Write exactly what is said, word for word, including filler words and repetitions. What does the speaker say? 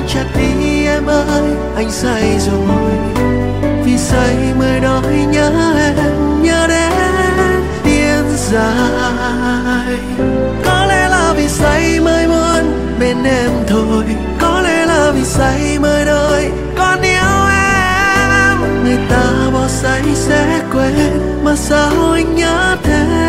chắc đi em ơi, anh say rồi. Vì say mới nói nhớ em, nhớ đến điên dại. Có lẽ là vì say mới muốn bên em thôi, có lẽ là vì say mới đợi còn yêu em. Người ta bỏ say sẽ quên, mà sao anh nhớ thế?